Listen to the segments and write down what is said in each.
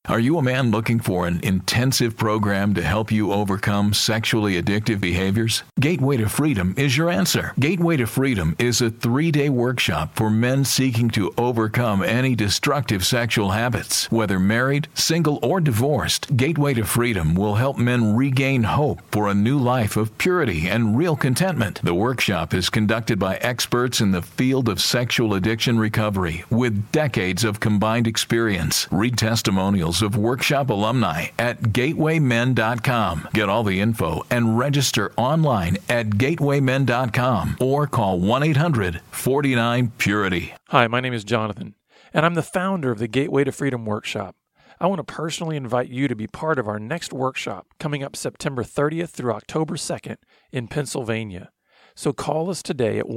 Are you a man looking for an intensive program to help you overcome sexually addictive behaviors? Gateway to Freedom is your answer. Gateway to Freedom is a 3-day workshop for men seeking to overcome any destructive sexual habits. Whether married, single, or divorced, Gateway to Freedom will help men regain hope for a new life of purity and real contentment. The workshop is conducted by experts in the field of sexual addiction recovery with decades of combined experience. Read testimonials of workshop alumni at gatewaymen.com. Get all the info and register online at gatewaymen.com or call 1-800-49-PURITY. Hi, my name is Jonathan, and I'm the founder of the Gateway to Freedom Workshop. I want to personally invite you to be part of our next workshop coming up September 30th through October 2nd in Pennsylvania. So call us today at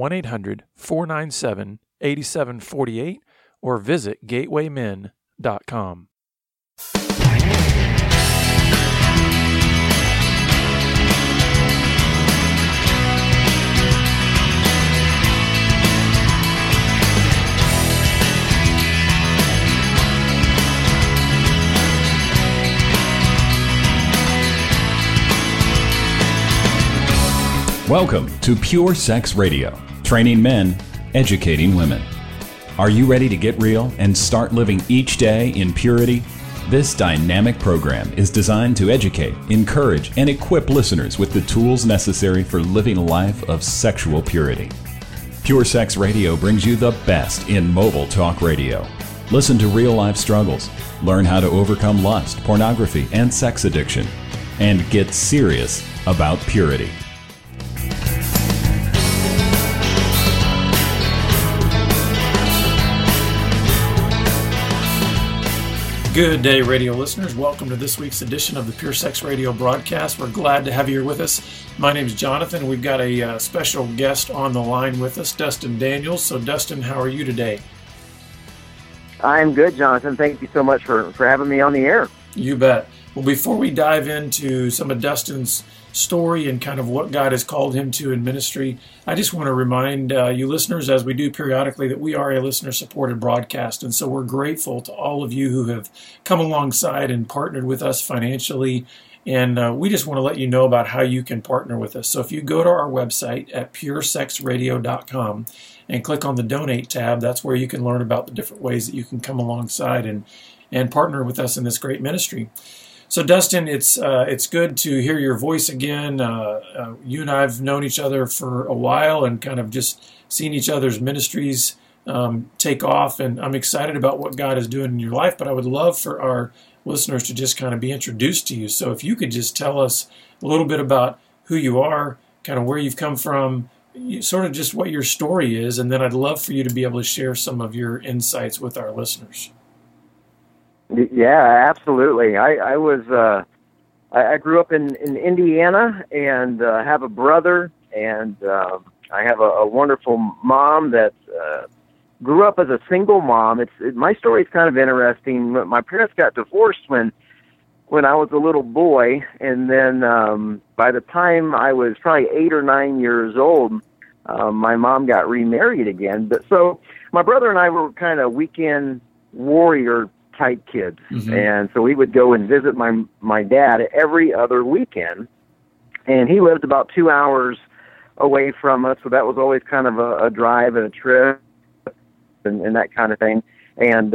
1-800-497-8748 or visit gatewaymen.com. Welcome to Pure Sex Radio, training men, educating women. Are you ready to get real and start living each day in purity? This dynamic program is designed to educate, encourage, and equip listeners with the tools necessary for living a life of sexual purity. Pure Sex Radio brings you the best in mobile talk radio. Listen to real-life struggles, learn how to overcome lust, pornography, and sex addiction, and get serious about purity. Good day, radio listeners. Welcome to this week's edition of the Pure Sex Radio broadcast. We're glad to have you here with us. My name is Jonathan. We've got a special guest on the line with us, Dustin Daniels. So, Dustin, how are you today? I'm good, Jonathan. Thank you so much for having me on the air. You bet. Well, before we dive into some of Dustin's story and kind of what God has called him to in ministry, I just want to remind you listeners, as we do periodically, that we are a listener-supported broadcast. And so we're grateful to all of you who have come alongside and partnered with us financially. And we just want to let you know about how you can partner with us. So if you go to our website at puresexradio.com and click on the Donate tab, that's where you can learn about the different ways that you can come alongside and partner with us in this great ministry. So, Dustin, it's good to hear your voice again. You and I have known each other for a while and kind of just seen each other's ministries take off, and I'm excited about what God is doing in your life, but I would love for our listeners to just kind of be introduced to you. So if you could just tell us a little bit about who you are, kind of where you've come from, sort of just what your story is, and then I'd love for you to be able to share some of your insights with our listeners. Yeah, absolutely. I grew up in Indiana and have a brother, and I have a wonderful mom that grew up as a single mom. My story is kind of interesting. My parents got divorced when I was a little boy, and then by the time I was probably 8 or 9 years old, my mom got remarried again. But so my brother and I were kind of weekend warrior type kids. Mm-hmm. And so we would go and visit my dad every other weekend, and he lived about 2 hours away from us, so that was always kind of a drive and a trip and that kind of thing. And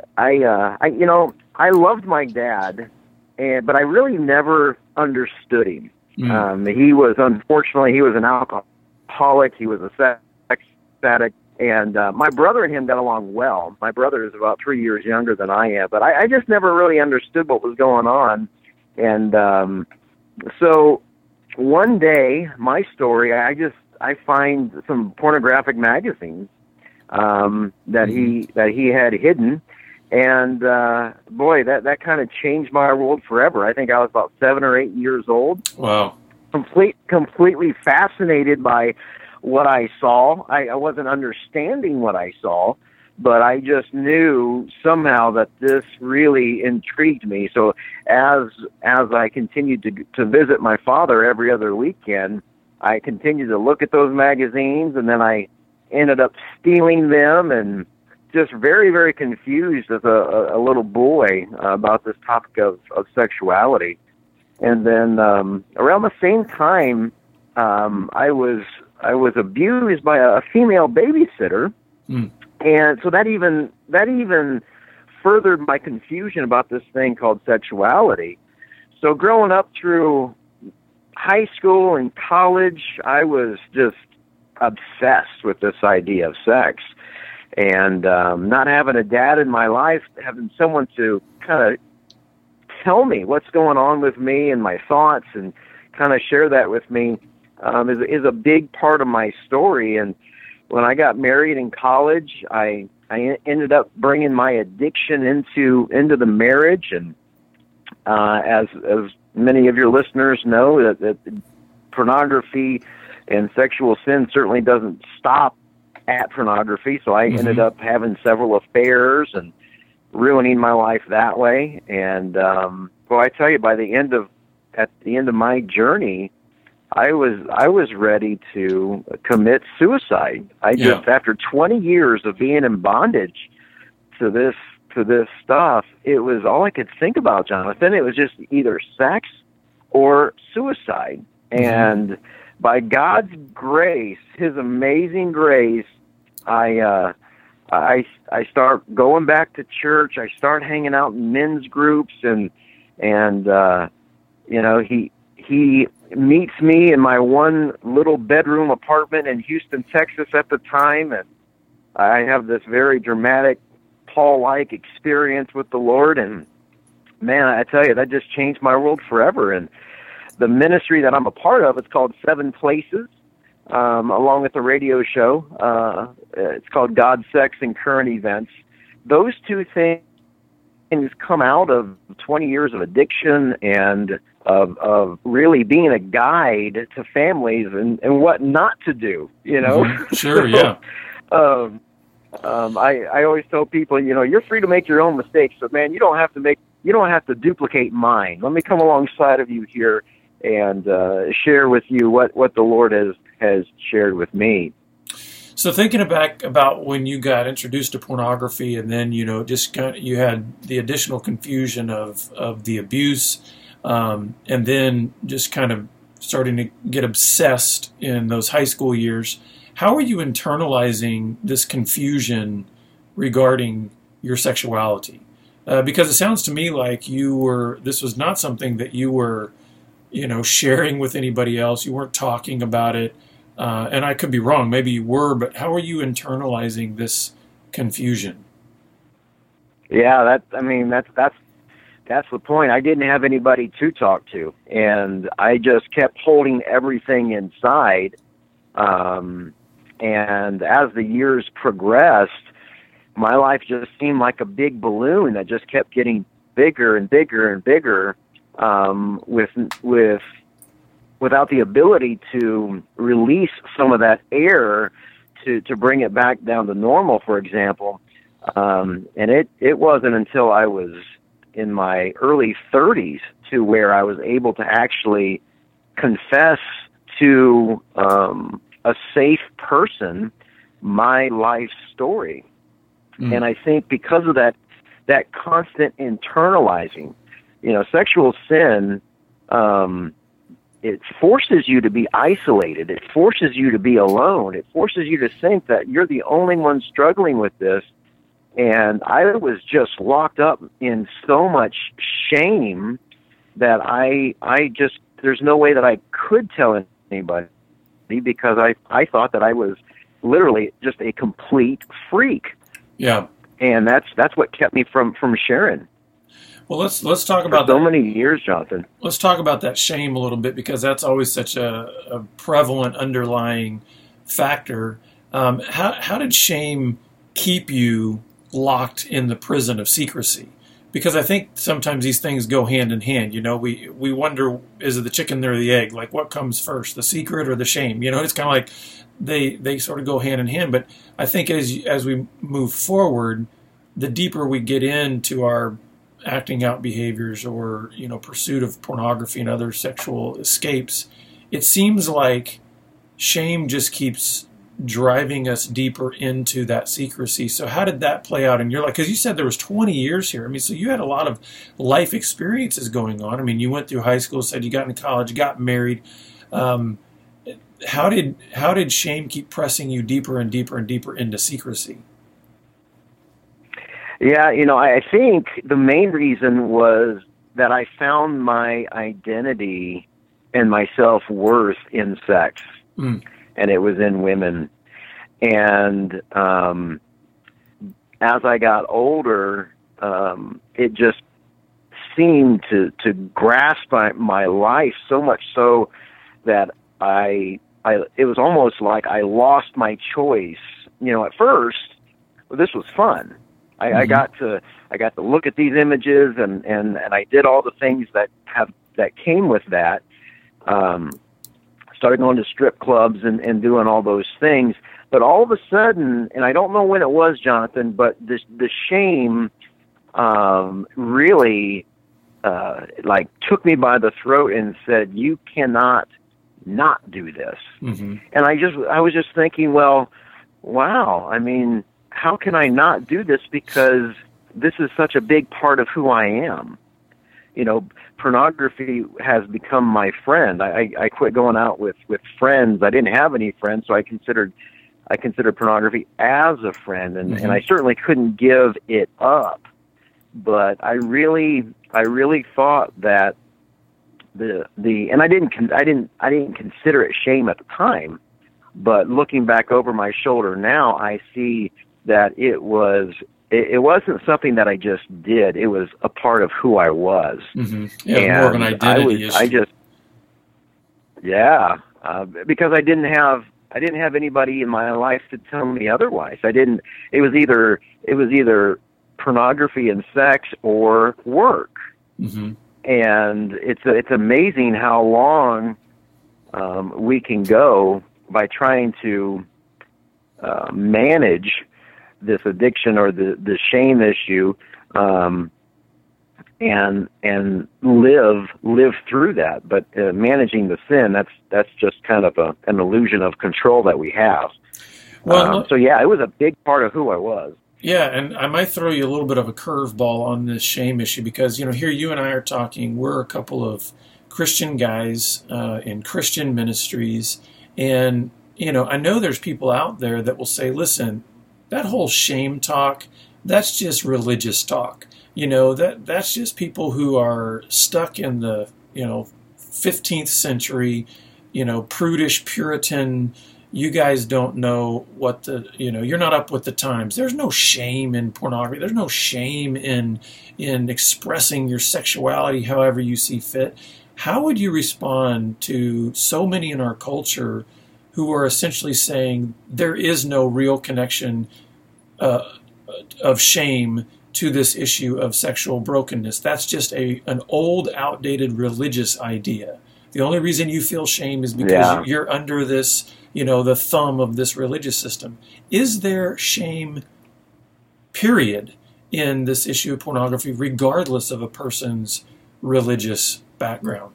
I loved my dad, but I really never understood him. Mm. He was an alcoholic. He was a sex addict. And my brother and him got along well. My brother is about 3 years younger than I am, but I just never really understood what was going on. And so one day, my story, I find some pornographic magazines that he had hidden, and boy, that kind of changed my world forever. I think I was about 7 or 8 years old. Wow! Completely fascinated by what I saw. I wasn't understanding what I saw, but I just knew somehow that this really intrigued me. So as I continued to visit my father every other weekend, I continued to look at those magazines, and then I ended up stealing them and just very, very confused as a little boy about this topic of sexuality. And then around the same time, I was abused by a female babysitter, and so that even furthered my confusion about this thing called sexuality. So growing up through high school and college, I was just obsessed with this idea of sex. And not having a dad in my life, having someone to kind of tell me what's going on with me and my thoughts and kind of share that with me is a big part of my story. And when I got married in college, I ended up bringing my addiction into the marriage. And as many of your listeners know, that pornography and sexual sin certainly doesn't stop at pornography. So I ended up having several affairs and ruining my life that way. And well, I tell you, at the end of my journey, I was ready to commit suicide. After 20 years of being in bondage to this stuff, it was all I could think about, Jonathan. It was just either sex or suicide. And by God's grace, His amazing grace, I start going back to church. I start hanging out in men's groups, and he meets me in my one little bedroom apartment in Houston, Texas at the time, and I have this very dramatic Paul-like experience with the Lord, and man, I tell you, that just changed my world forever. And the ministry that I'm a part of, it's called Seven Places, along with the radio show. It's called God, Sex, and Current Events. Those two things come out of 20 years of addiction and of really being a guide to families and what not to do, Sure, yeah. I always tell people, you're free to make your own mistakes, but man, you don't have to duplicate mine. Let me come alongside of you here and share with you what the Lord has shared with me. So thinking back about when you got introduced to pornography, and then you had the additional confusion of the abuse, and then just kind of starting to get obsessed in those high school years. How are you internalizing this confusion regarding your sexuality? Because it sounds to me like this was not something that you were, sharing with anybody else. You weren't talking about it. And I could be wrong. Maybe you were, but how are you internalizing this confusion? Yeah, that's the point. I didn't have anybody to talk to, and I just kept holding everything inside. And as the years progressed, my life just seemed like a big balloon that just kept getting bigger and bigger and bigger, without the ability to release some of that air to bring it back down to normal, for example. And it wasn't until I was in my early 30s to where I was able to actually confess to a safe person my life story. And I think because of that constant internalizing, sexual sin, it forces you to be isolated. It forces you to be alone. It forces you to think that you're the only one struggling with this. And I was just locked up in so much shame that there's no way that I could tell anybody, because I thought that I was literally just a complete freak. Yeah. And that's what kept me from sharing. Well, let's talk about so many years, Jonathan. Let's talk about that shame a little bit, because that's always such a prevalent underlying factor. How did shame keep you locked in the prison of secrecy? Because I think sometimes these things go hand in hand. We wonder, is it the chicken or the egg? Like, what comes first, the secret or the shame? It's kind of like they sort of go hand in hand. But I think as we move forward, the deeper we get into our acting out behaviors or, pursuit of pornography and other sexual escapes, it seems like shame just keeps driving us deeper into that secrecy. So how did that play out in your life? Because you said there was 20 years here. I mean, so you had a lot of life experiences going on. I mean, you went through high school, said you got into college, got married. How did shame keep pressing you deeper and deeper and deeper into secrecy? Yeah, I think the main reason was that I found my identity and my self-worth in sex, and it was in women. And as I got older, it just seemed to grasp my life so much so that it was almost like I lost my choice. At first, this was fun. I got to look at these images and I did all the things that came with that. Started going to strip clubs and doing all those things. But all of a sudden, and I don't know when it was, Jonathan, but the shame really took me by the throat and said, "You cannot not do this." Mm-hmm. And I was just thinking, well, wow, I mean, how can I not do this? Because this is such a big part of who I am. Pornography has become my friend. I quit going out with friends. I didn't have any friends, so I considered pornography as a friend, and I certainly couldn't give it up. But I really thought that and I didn't consider it shame at the time, but looking back over my shoulder now, I see that it wasn't something that I just did. It was a part of who I was. Mm-hmm. Yeah, and more of an identity issue. Because I didn't have anybody in my life to tell me otherwise. It was either pornography and sex or work. Mm-hmm. And it's amazing how long we can go by trying to manage this addiction or the shame issue, and live through that. But managing the sin, that's just kind of an illusion of control that we have. Well, it was a big part of who I was. Yeah, and I might throw you a little bit of a curveball on this shame issue because, here you and I are talking, we're a couple of Christian guys in Christian ministries, and, I know there's people out there that will say, listen, that whole shame talk, that's just religious talk. That's just people who are stuck in the, 15th century, prudish Puritan. You guys don't know what you're not up with the times. There's no shame in pornography. There's no shame in expressing your sexuality however you see fit. How would you respond to so many in our culture who are essentially saying there is no real connection of shame to this issue of sexual brokenness? That's just an old, outdated religious idea. The only reason you feel shame is because you're under this, the thumb of this religious system. Is there shame, period, in this issue of pornography, regardless of a person's religious background?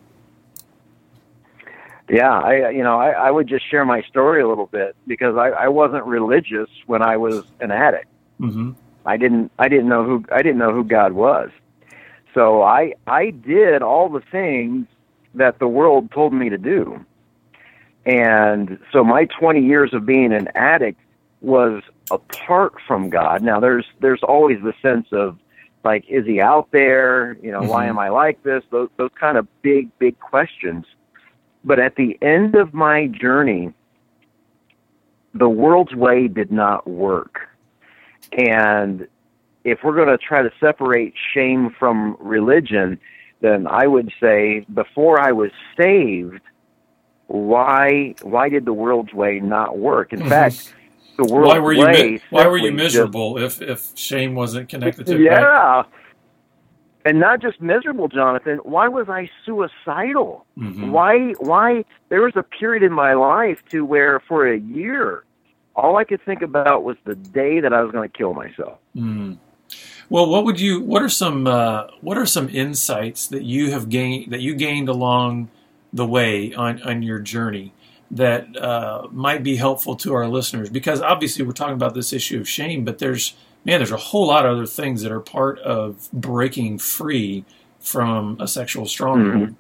Yeah, I would just share my story a little bit because I wasn't religious when I was an addict. Mm-hmm. I didn't know who God was. So I did all the things that the world told me to do. And so my 20 years of being an addict was apart from God. Now there's always the sense of like, is he out there? Mm-hmm. Why am I like this? Those kind of big questions. But at the end of my journey, the world's way did not work. And if we're going to try to separate shame from religion, then I would say before I was saved, why did the world's way not work? In fact, the world's way... Why were you miserable if shame wasn't connected to it? Yeah. Right? And not just miserable, Jonathan. Why was I suicidal? Mm-hmm. Why? There was a period in my life to where for a year, all I could think about was the day that I was going to kill myself. Mm. Well, what are some insights that you gained along the way on your journey? that might be helpful to our listeners? Because obviously we're talking about this issue of shame, but there's a whole lot of other things that are part of breaking free from a sexual stronghold. Mm-hmm.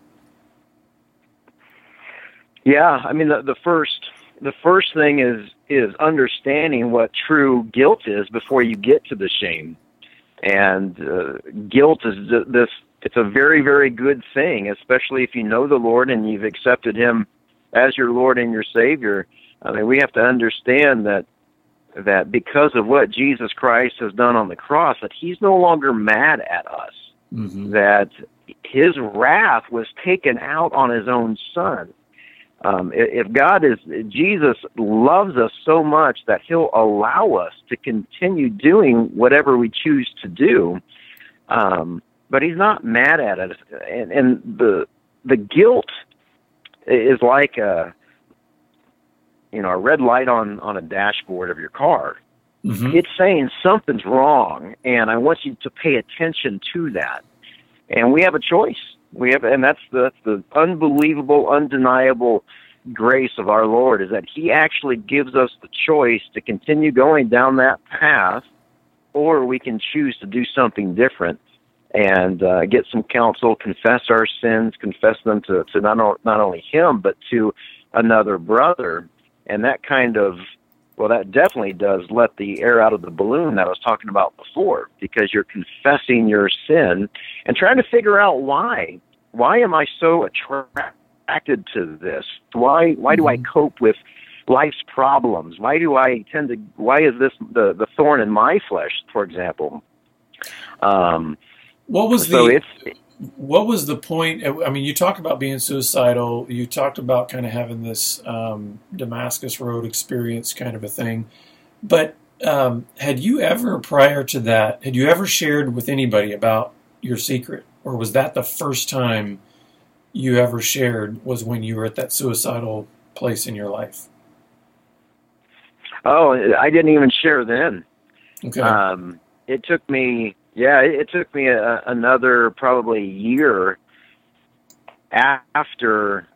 Yeah, I mean, the first thing is understanding what true guilt is before you get to the shame. And guilt is this. It's a very, very good thing, especially if you know the Lord and you've accepted Him as your Lord and your Savior. I mean, we have to understand that because of what Jesus Christ has done on the cross, that He's no longer mad at us. Mm-hmm. That His wrath was taken out on His own Son. If Jesus loves us so much that He'll allow us to continue doing whatever we choose to do, but He's not mad at us. And the guilt is like a red light on a dashboard of your car. Mm-hmm. It's saying something's wrong, and I want you to pay attention to that. And we have a choice. And that's the unbelievable, undeniable grace of our Lord, is that He actually gives us the choice to continue going down that path, or we can choose to do something different and get some counsel, confess our sins, confess them to not only Him, but to another brother. And that that definitely does let the air out of the balloon that I was talking about before, because you're confessing your sin and trying to figure out why. Why am I so attracted to this? Why do I cope with life's problems? Why is this the thorn in my flesh, for example? What was the point? I mean, you talked about being suicidal. You talked about kind of having this Damascus Road experience kind of a thing. But had you ever, prior to that, shared with anybody about your secret? Or was that the first time you ever shared, was when you were at that suicidal place in your life? Oh, I didn't even share then. Okay. It took me another probably year after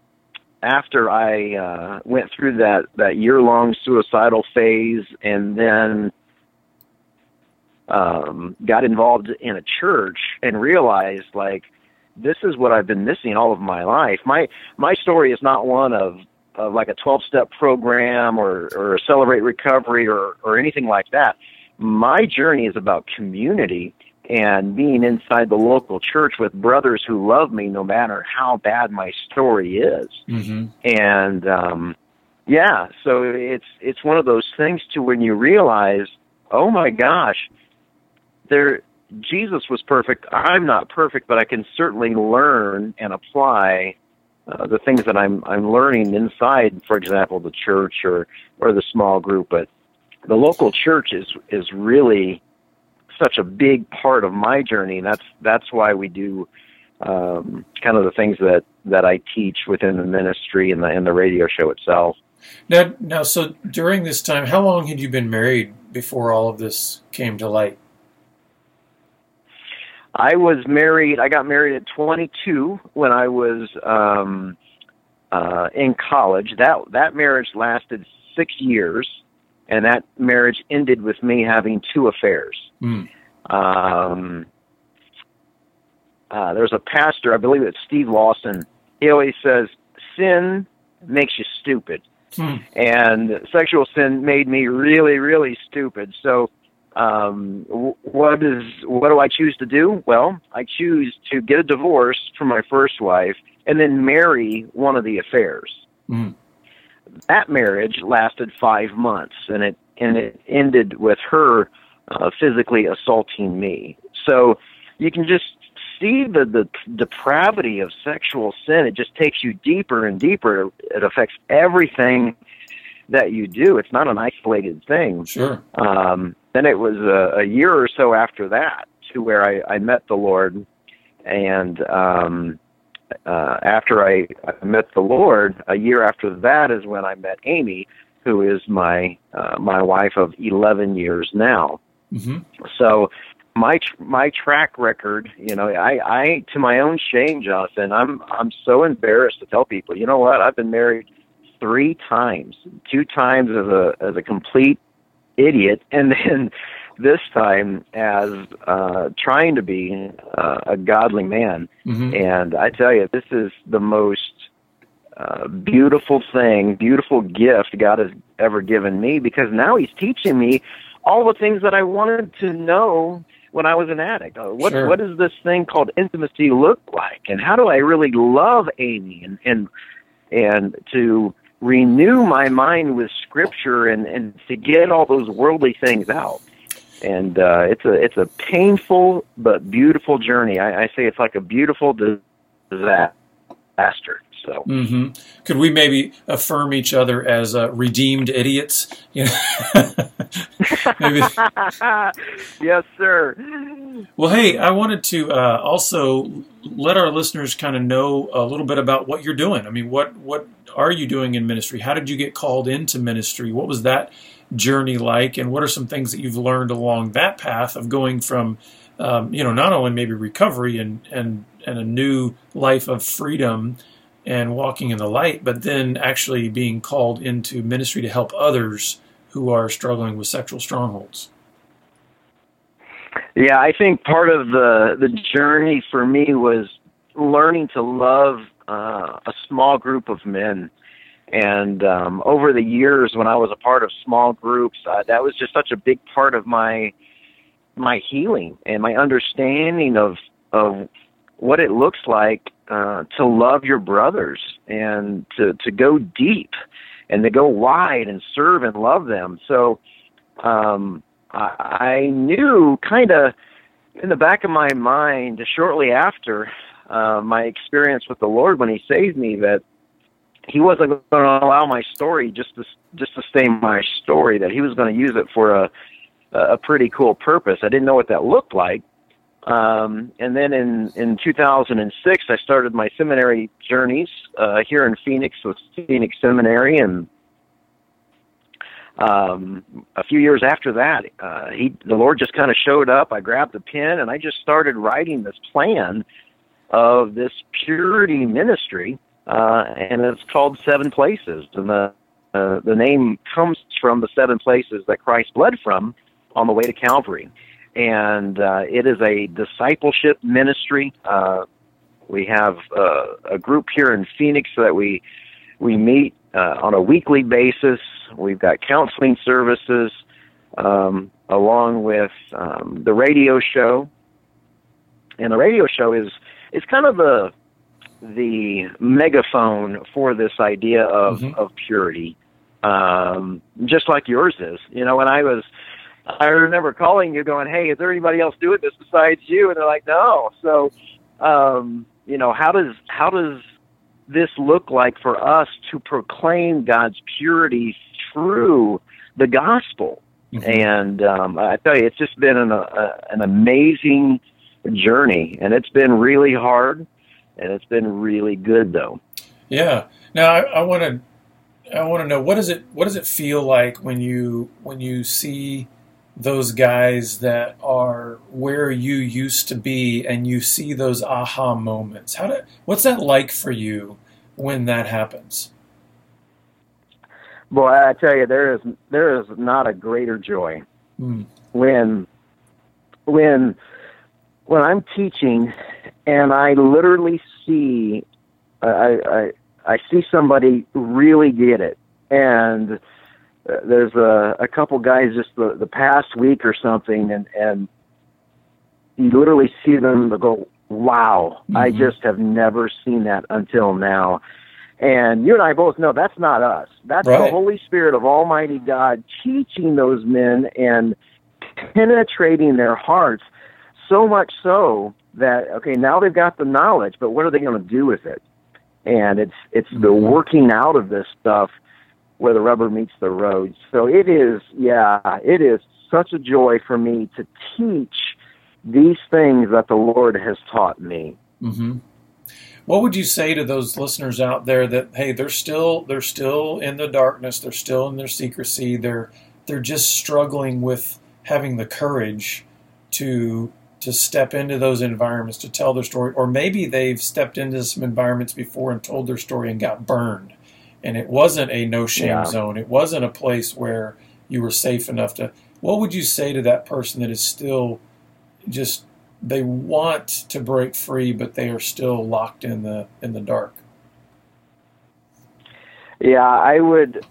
I went through that year-long suicidal phase, and then got involved in a church and realized, like, this is what I've been missing all of my life. My story is not one of like a 12-step program or a Celebrate Recovery or anything like that. My journey is about community and being inside the local church with brothers who love me no matter how bad my story is. Mm-hmm. And so it's one of those things to when you realize, oh my gosh, Jesus was perfect. I'm not perfect, but I can certainly learn and apply the things that I'm learning inside, for example, the church or the small group. But the local church is really such a big part of my journey. And that's why we do kind of the things that I teach within the ministry and the radio show itself. Now, so during this time, how long had you been married before all of this came to light? I got married at 22 when I was in college. That marriage lasted 6 years, and that marriage ended with me having 2 affairs. Mm. There's a pastor, I believe it's Steve Lawson. He always says, sin makes you stupid. Mm. And sexual sin made me really, really stupid. So what do I choose to do? Well, I choose to get a divorce from my first wife and then marry one of the affairs. Mm. That marriage lasted 5 months, and it ended with her physically assaulting me. So you can just see the depravity of sexual sin. It just takes you deeper and deeper. It affects everything that you do. It's not an isolated thing. Sure. Then it was a year or so after that to where I met the Lord. And after I met the Lord, a year after that is when I met Amy, who is my wife of 11 years now. Mm-hmm. So my track record, I to my own shame, Jonathan, I'm so embarrassed to tell people, you know what, I've been married 3 times. 2 times as a complete idiot, and then this time as trying to be a godly man. Mm-hmm. And I tell you, this is the most beautiful gift God has ever given me, because now he's teaching me all the things that I wanted to know when I was an addict. What does this thing called intimacy look like, and how do I really love Amy, and to renew my mind with Scripture and to get all those worldly things out. And it's a painful but beautiful journey. I say it's like a beautiful disaster. So, could we maybe affirm each other as redeemed idiots? You know? Maybe. Yes, sir. Well, hey, I wanted to also let our listeners kind of know a little bit about what you're doing. I mean, what are you doing in ministry? How did you get called into ministry? What was that journey like? And what are some things that you've learned along that path of going from, not only maybe recovery and a new life of freedom and walking in the light, but then actually being called into ministry to help others who are struggling with sexual strongholds? Yeah, I think part of the journey for me was learning to love a small group of men. And over the years, when I was a part of small groups, that was just such a big part of my healing and my understanding of what it looks like to love your brothers and to go deep and to go wide and serve and love them. So I knew kind of in the back of my mind shortly after my experience with the Lord when he saved me that he wasn't going to allow my story just to stay my story, that he was going to use it for a pretty cool purpose. I didn't know what that looked like. And then in 2006, I started my seminary journeys here in Phoenix with Phoenix Seminary, and a few years after that, the Lord just kind of showed up. I grabbed a pen and I just started writing this plan of this purity ministry, and it's called 7 Places. And the name comes from the 7 places that Christ bled from on the way to Calvary. And it is a discipleship ministry. We have a group here in Phoenix that we meet on a weekly basis. We've got counseling services along with the radio show. And the radio show is kind of the megaphone for this idea of purity, just like yours is. You know, when I remember calling you going, hey, is there anybody else doing this besides you? And they're like, no. So, how does this look like for us to proclaim God's purity through the gospel? And I tell you, it's just been an amazing journey, and it's been really hard, and it's been really good, though. Yeah. Now, I want to know, what does it feel like when you see those guys that are where you used to be, and you see those aha moments? What's that like for you when that happens? Boy, I tell you, there is not a greater joy when I'm teaching and I literally see I see somebody really get it. And there's a couple guys just the past week or something, and you literally see them go, wow, I just have never seen that until now. And you and I both know that's not us. That's right. The Holy Spirit of Almighty God teaching those men and penetrating their hearts, so much so that, okay, now they've got the knowledge, but what are they going to do with it? And it's the working out of this stuff where the rubber meets the road. So it is such a joy for me to teach these things that the Lord has taught me. Mm-hmm. What would you say to those listeners out there that, hey, they're still in the darkness, they're still in their secrecy, they're just struggling with having the courage to step into those environments, to tell their story, or maybe they've stepped into some environments before and told their story and got burned. and it wasn't a no-shame Yeah. zone. It wasn't a place where you were safe enough to. What would you say to that person that is still just, they want to break free, but they are still locked in the dark? Yeah, I would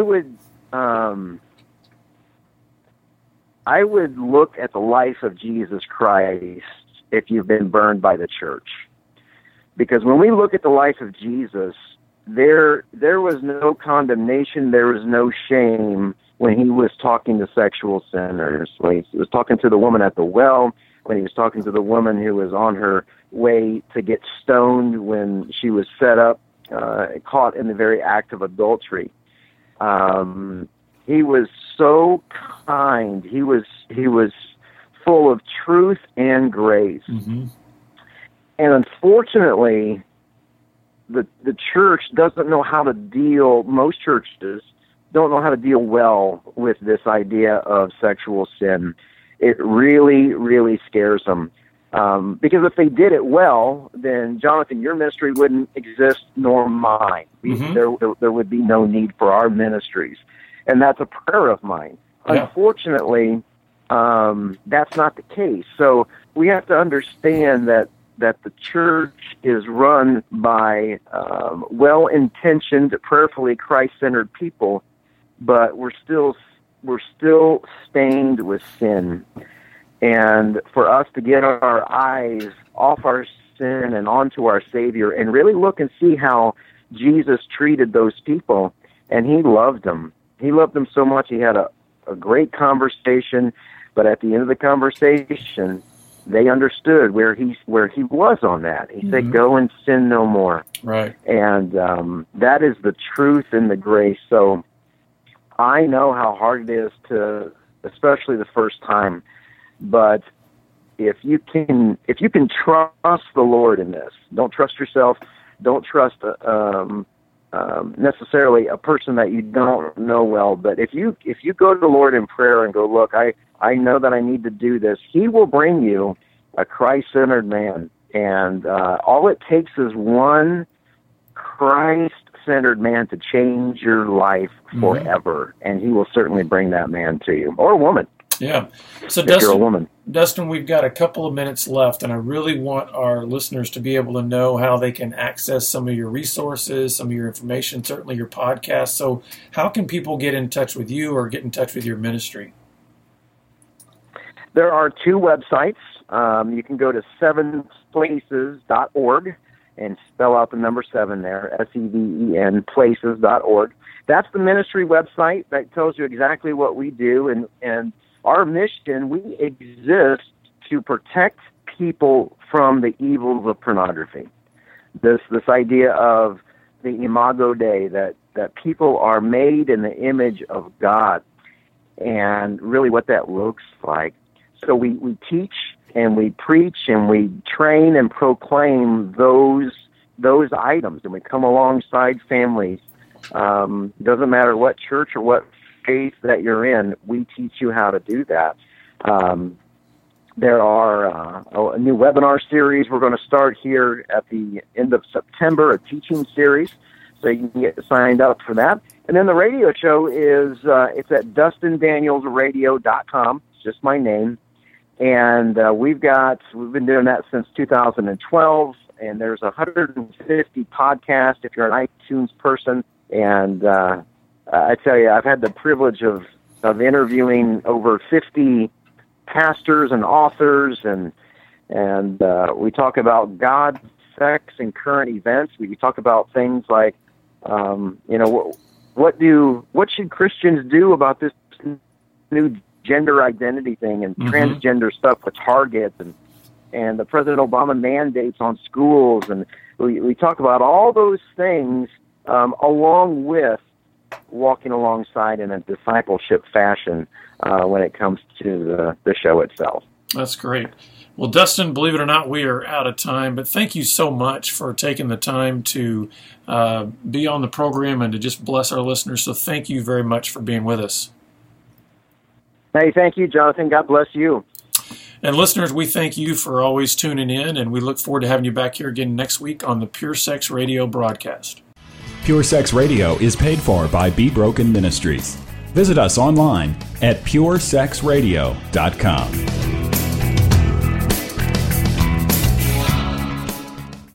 look at the life of Jesus Christ if you've been burned by the church. Because when we look at the life of Jesus, there was no condemnation, there was no shame when he was talking to sexual sinners, when he was talking to the woman at the well, when he was talking to the woman who was on her way to get stoned when she was set up, caught in the very act of adultery. He was so kind. He was full of truth and grace. Mm-hmm. And unfortunately, the church doesn't know how to deal, most churches don't know how to deal well with this idea of sexual sin. It really, really scares them. Because if they did it well, then, Jonathan, your ministry wouldn't exist, nor mine. Mm-hmm. There would be no need for our ministries. And that's a prayer of mine. Yeah. Unfortunately, that's not the case. So we have to understand that the church is run by well-intentioned, prayerfully Christ-centered people, but we're still stained with sin. And for us to get our eyes off our sin and onto our Savior and really look and see how Jesus treated those people, and he loved them. He loved them so much. He had a great conversation, but at the end of the conversation, they understood where he was on that. He said, "Go and sin no more." Right. And that is the truth and the grace. So I know how hard it is to, especially the first time, but if you can trust the Lord in this, don't trust yourself, don't trust necessarily a person that you don't know well, but if you go to the Lord in prayer and go, "Look, I know that I need to do this," he will bring you a Christ-centered man. And all it takes is one Christ-centered man to change your life forever, and he will certainly bring that man to you, or woman. Yeah. So if you're a woman. Dustin, we've got a couple of minutes left, and I really want our listeners to be able to know how they can access some of your resources, some of your information, certainly your podcast. So how can people get in touch with you or get in touch with your ministry? There are two websites. You can go to 7places.org and spell out the number 7 there, SEVEN, places.org. That's the ministry website that tells you exactly what we do. And our mission, we exist to protect people from the evils of pornography. This idea of the Imago Dei, that people are made in the image of God, and really what that looks like. So we teach and we preach and we train and proclaim those items, and we come alongside families. Doesn't matter what church or what faith that you're in, we teach you how to do that. There are a new webinar series we're going to start here at the end of September, a teaching series, so you can get signed up for that. And then the radio show is it's at DustinDanielsRadio.com. It's just my name. And we've been doing that since 2012, and there's 150 podcasts if you're an iTunes person. And I tell you, I've had the privilege of interviewing over 50 pastors and authors, and we talk about God, sex, and current events. We talk about things like, what should Christians do about this new gender identity thing and transgender stuff with Target and the President Obama mandates on schools, and we talk about all those things along with walking alongside in a discipleship fashion when it comes to the show itself. That's great. Well, Dustin, believe it or not, we are out of time, but thank you so much for taking the time to be on the program and to just bless our listeners. So thank you very much for being with us. Hey, thank you, Jonathan. God bless you. And listeners, we thank you for always tuning in, and we look forward to having you back here again next week on the Pure Sex Radio broadcast. Pure Sex Radio is paid for by Be Broken Ministries. Visit us online at puresexradio.com.